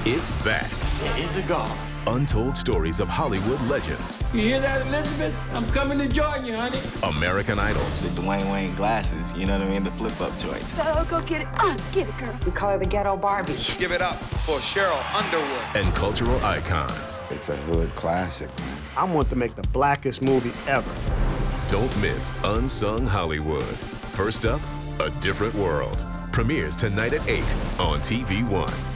It's back. There is a God. Untold stories of Hollywood legends. You hear that, Elizabeth? I'm coming to join you, honey. American Idols. The Dwayne Wayne glasses, you know what I mean? The flip-up joints. Oh, go get it. Get it, girl. We call her the ghetto Barbie. Give it up for Cheryl Underwood. And cultural icons. It's a hood classic, man. I want to make the blackest movie ever. Don't miss Unsung Hollywood. First up, A Different World. Premieres tonight at 8 on TV One.